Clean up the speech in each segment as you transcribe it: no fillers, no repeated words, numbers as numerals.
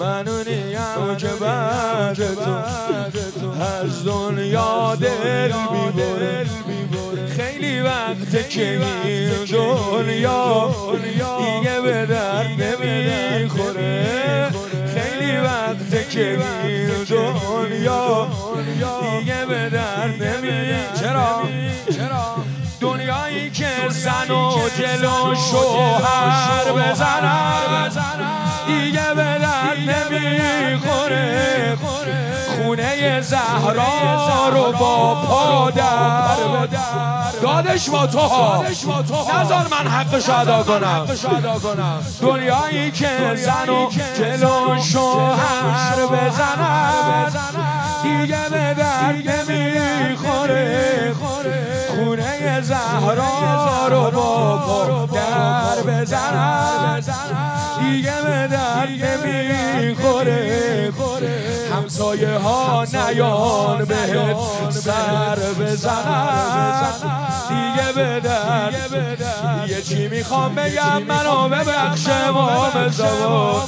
من اونیم که بعد تو از دنیا دل میبره. خیلی وقته که این دنیا دیگه به درد نمیخوره. خیلی وقته که این دنیا دیگه به درد نمیخوره. چرا؟ دنیایی که زن و جلو شوهر بزنن دیگه به درد نمیخوره. خونه زهرا رو با پادر دادش با تو ها، نذار من حقش ادا کنم. دنیایی که زن و جلو شوهر بزنن دیگه به درد نمیخوره. خونه زهرا رو با پادر بزنن دیگه به درد نمیخوره. همسایه ها نیان بهت سر بزنن دیگه به درد. یه چی میخوام بگم منو ببخش امام زمان.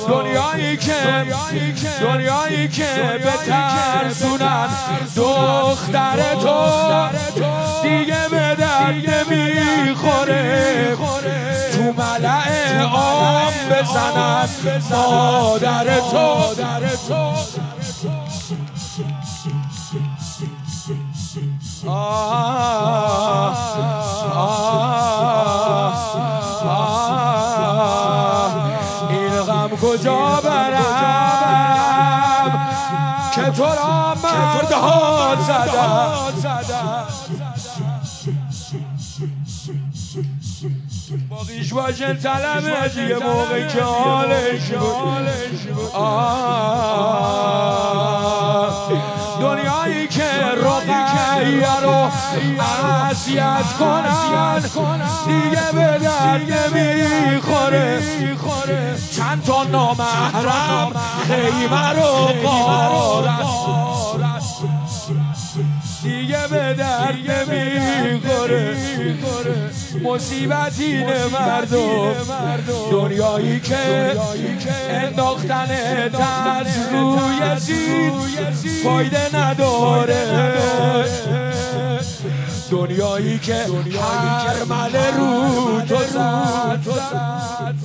دنیایی که به ترسونن دختر تو دیگه به درد نمیخوره. تو ملأ عام بزنن مادر تو. این غم کجا برم که تو را مردها زدن. باقیش باشه طلبه دیگه موقعی که حالش بود. دنیایی که رقیه رو اذیت کنن دیگه به درد نمیخوره. چند تا نامحرم خیمه رو غارت دیگه به درد نمیخوره. مصیبت اینه مردم، دنیایی که انداختن از روی زیر فایده نداره. دنیایی که هر مله رو تو زد